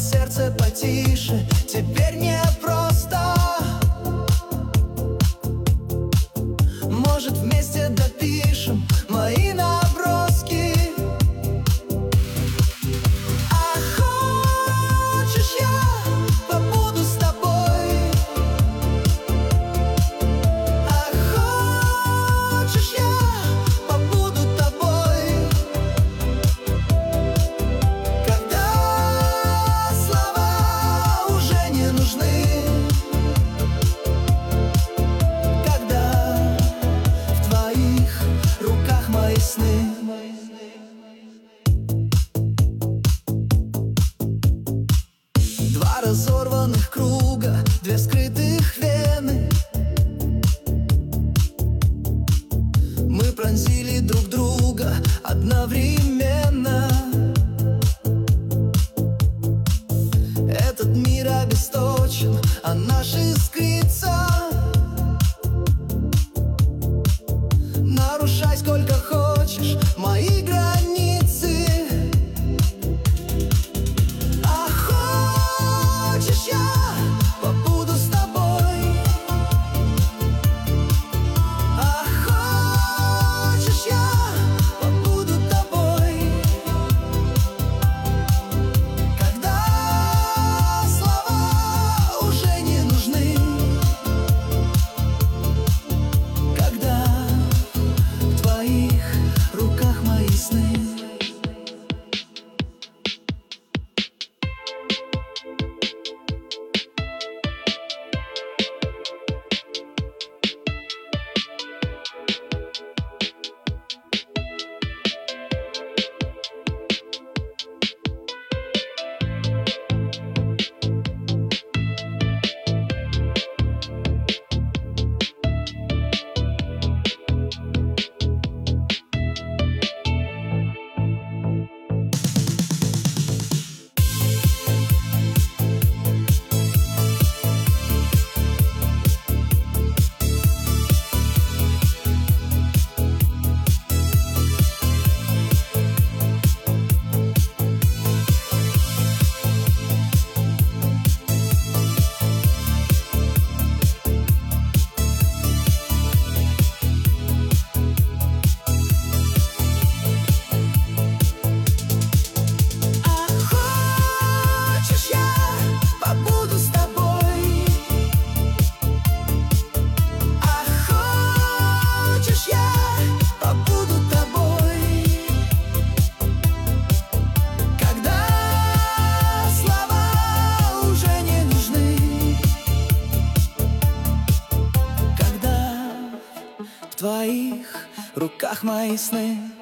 сердце потише, теперь не просто. Может, вместе допишем мои наброски. А хочешь, я побуду с тобой? А хочешь, я побуду тобой? Когда слова уже не нужны, когда в твоих руках мои сны. Два разорванных круга, две скрытых вены. Мы пронзили друг друга одновременно. Этот мир обесточен, а наш искрится. Нарушай сколько хочешь мои границы. А хочешь, я побуду с тобой? А хочешь, я побуду тобой? Когда слова уже не нужны, когда в твоих руках мои сны. В твоих руках мои сны.